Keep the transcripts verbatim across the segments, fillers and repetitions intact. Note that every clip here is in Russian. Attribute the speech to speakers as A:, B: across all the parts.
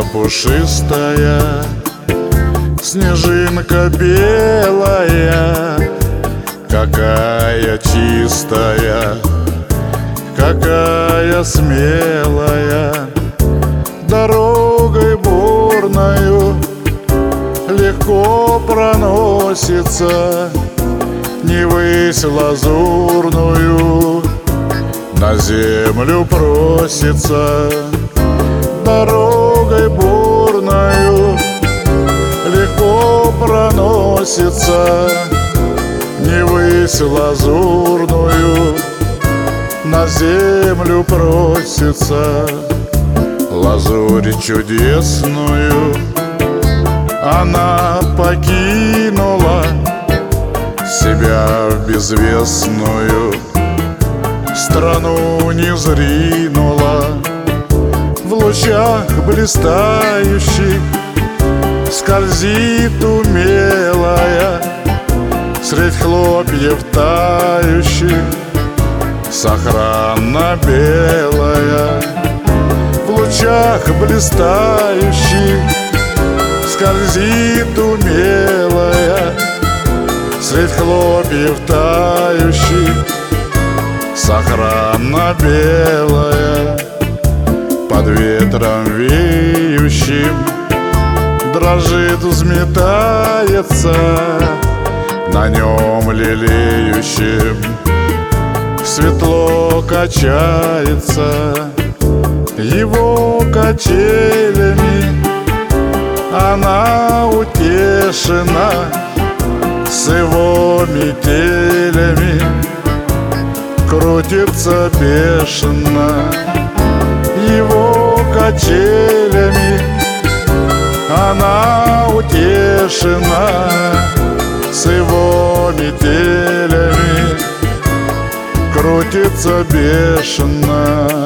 A: пушистая, снежинка белая, какая чистая, какая смелая, дорогой бурною легко проносится, невысь лазурную на землю просится. Дорогой бурною легко проносится, невысь лазурную на землю просится. Лазурь чудесную она покинула, себя в безвестную страну не зринула. В лучах блистающих скользит умелая, средь хлопьев тающих сохранно белая. В лучах блистающих скользит умелая, средь хлопьев тающих сохранно белая. Под ветром веющим дрожит, взметается, на нем лелеющим светло качается. Его качелями она утешена, с его метелями крутится бешено. Его качелями она утешена, с его метелями крутится бешено.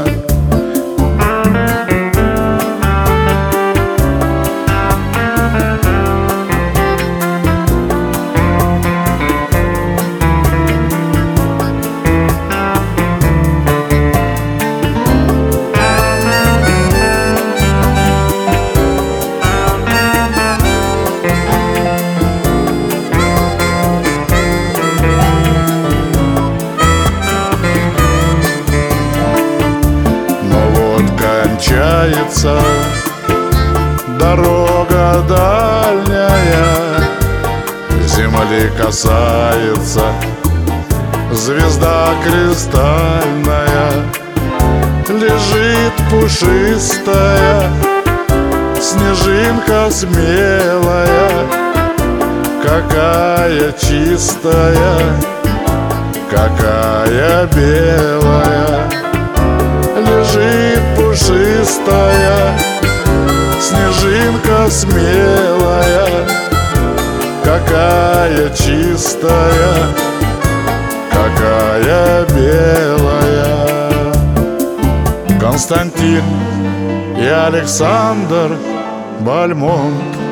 A: Кончается дорога дальняя, земли касается звезда кристальная. Лежит пушистая снежинка смелая, какая чистая, какая белая. Лежит пушистая снежинка смелая, какая чистая, какая белая. Константин и Александр Бальмонт.